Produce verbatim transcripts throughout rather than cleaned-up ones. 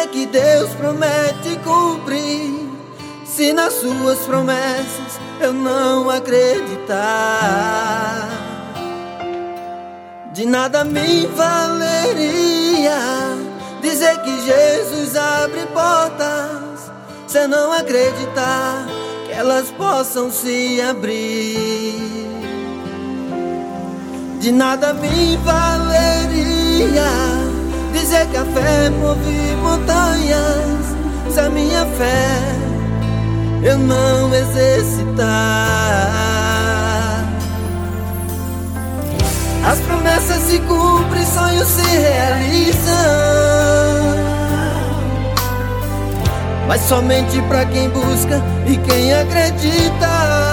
Dizer que Deus promete cumprir, se nas suas promessas eu não acreditar, de nada me valeria dizer que Jesus abre portas, se eu não acreditar que elas possam se abrir. De nada me valeria dizer que a fé move montanhas, se a minha fé eu não exercitar. As promessas se cumprem, sonhos se realizam, mas somente pra quem busca e quem acredita.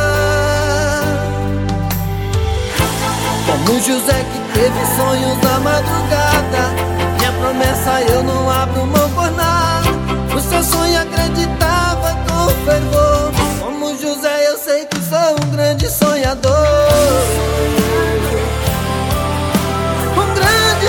Como José que teve sonhos na madrugada, minha promessa eu não abro mão por nada. No seu sonho acreditava com fervor. Como José eu sei que sou um grande sonhador, um grande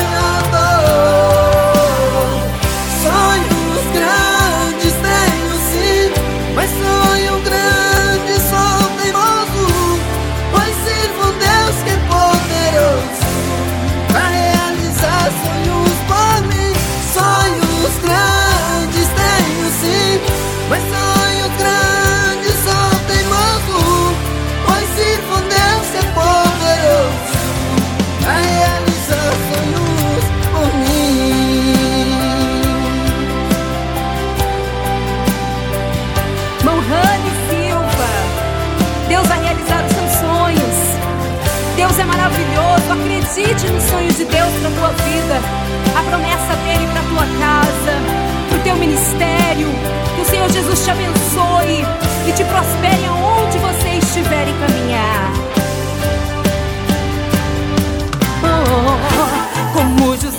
sonhador. Sonhos grandes tenho sim, mas sonho grande sou teimoso, pois sirvo um Deus que é poderoso pra realizar sonhos por mim. Sonhos grandes tenho sim, mas sonhos grandes sou teimoso, pois sirvo um Deus que é poderoso pra realizar sonhos por mim. Monrane Silva, Deus vai realizar os seus sonhos. Deus é maravilhoso, acredite nos sonhos de Deus para a tua vida, a promessa dele para a tua casa, para o teu ministério. Que o Senhor Jesus te abençoe e te prospere aonde você estiver em caminhar. Oh, como José